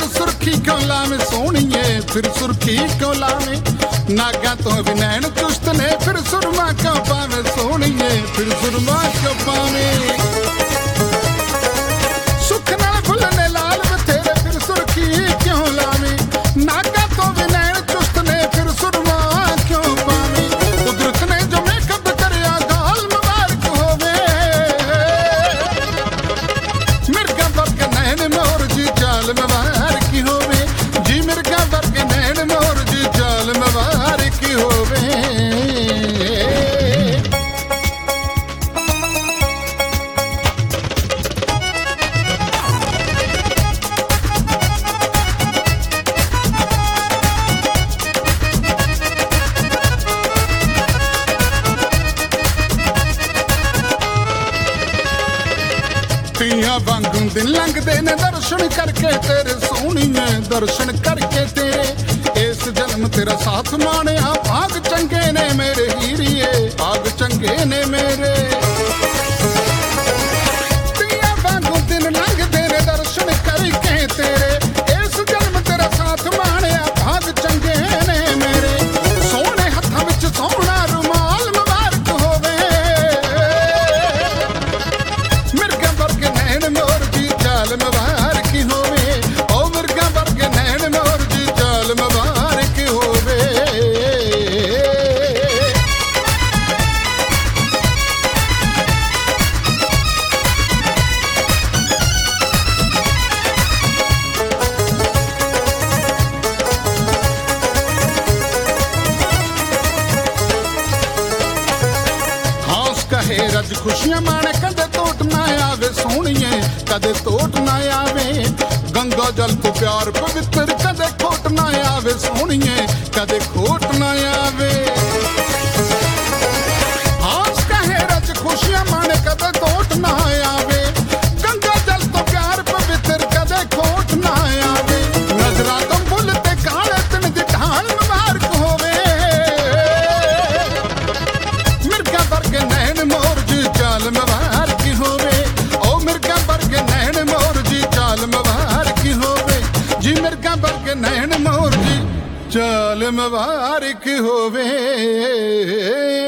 फिर सुर्खी क्यों लावे सोहणीए, फिर सुर्खी क्यों लावे। नागा तो भी नैन चुस्त ने, फिर सुरमा क्यों पावे सोहणीए, फिर सुरमा क्यों पावे। सुख नाल फुलने लाल बथेरे, फिर सुर्खी क्यों लावे। नागा तो भी नैन चुस्त ने, फिर सुरमा क्यों पावे। कुदरत ने जो मेकअप करया गाल मुबारक होवे। मिर्गा वर्गे नैन मोर जी चाल मुबारक होवे, जी मिर्गा वर्गे नैन मोर जी चाल मुबारक होवे। ਧੀਆਂ ਵਾਂਗੂ ਦਿਨ ਲੰਘਦੇ ਨੇ ਦਰਸ਼ਨ ਕਰਕੇ ਤੇਰੇ ਸੋਹਣੀਏ, ਦਰਸ਼ਨ ਕਰਕੇ ਤੇਰੇ। ਇਸ ਜਨਮ ਤੇਰਾ ਸਾਥ ਮਾਣਿਆ, ਭਾਗ ਚੰਗੇ ਨੇ ਮੇਰੇ ਹੀਰੀਏ, ਭਾਗ ਚੰਗੇ ਨੇ ਮੇਰੇ। ਧੀਆਂ ਵਾਂਗੂ ਦਿਨ ਲੰਘਦੇ ਨੇ ਦਰਸ਼ਨ ਕਰਕੇ ਤੇਰੇ। ਇਸ ਜਨਮ ਤੇਰਾ ਸਾਥ ਮਾਣਿਆ, ਭਾਗ ਚੰਗੇ ਨੇ ਮੇਰੇ। ਸੋਹਣੇ ਹੱਥਾਂ ਵਿੱਚ ਸੋਹਣਾ ਰੁਮਾਲ ਮੁਬਾਰਕ ਹੋਵੇ। ਮਿਰਗਾ ਵਰਗੇ ਨੈਣ ਮੋਰ ਜੀ ਚਾਲ ਮੁਬਾਰਕ ਹੋਵੇ। ਓ ਮਿਰਗਾ ਵਰਗੇ ਨੈਣ ਮੋਰ ਜੀ ਚਾਲ ਮੁਬਾਰਕ ਹੋਵੇ। ਹੌਸ ਕਹੇ ਰੱਜ ਖੁਸ਼ੀਆਂ ਮਾਣੇ, ਕਦੇ ਟੋਟ ਨਾ ਆਵੇ ਸੋਹਣੀਏ, ਕਦੇ ਟੋਟ ਨਾ ਆਵੇ। ਗੰਗਾ ਜਲ ਤੋਂ ਪਿਆਰ ਪਵਿੱਤਰ, ਕਦੇ ਖੋਟ ਨਾ ਆਵੇ ਸੋਹਣੀਏ, ਕਦੇ ਖੋਟ ਨਾ ਆਵੇ। ਹੌਸ ਕਹੇ ਰੱਜ ਖੁਸ਼ੀਆਂ ਮਾਣੇ, ਕਦੇ ਟੋਟ ਨਾ ਆਵੇ। ਗੰਗਾ ਜਲ ਤੋਂ ਪਿਆਰ ਪਵਿੱਤਰ, ਕਦੇ ਖੋਟ ਨਾ ਆਵੇ। ਨਜ਼ਰਾਂ ਤੋਂ ਬੁੱਲ ਤੇ ਕਾਲੇ ਤਿਨ ਦੀ ਢਾਲ ਮੁਬਾਰਕ ਹੋਵੇ। ਮਿਰਗਾ ਵਰਗੇ ਨੈਣ ਮੋਰ ਜੀ ਚਾਲ ਮੁਬਾਰਕ ਹੋਵੇ। ਓ ਮਿਰਗਾ ਵਰਗੇ ਨੈਣ ਮੋਰ ਜੀ ਚਾਲ ਮੁਬਾਰਕ ਹੋਵੇ, ਜੀ ਮਿਰਗਾ ਵਰਗੇ ਨੈਣ ਮੋਰ ਜੀ ਚਾਲ ਮੁਬਾਰਕ ਹੋਵੇ।